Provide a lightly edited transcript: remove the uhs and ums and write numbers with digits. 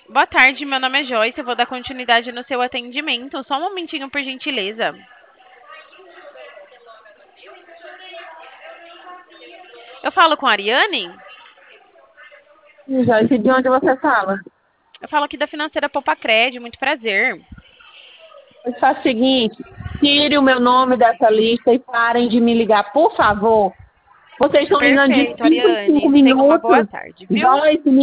Boa tarde, meu nome é Joyce. Eu vou dar continuidade no seu atendimento. Só um momentinho, por gentileza. Eu falo com a Ariane? Sim, Joyce, de onde você fala? Eu falo aqui da Financeira Popacred. Muito prazer. Mas faz o seguinte, tire o meu nome dessa lista e parem de me ligar, por favor. Vocês estão ligando de Perfeito, 5 em 5 Ariane. Tenha uma boa minutos. tarde, viu? Joyce,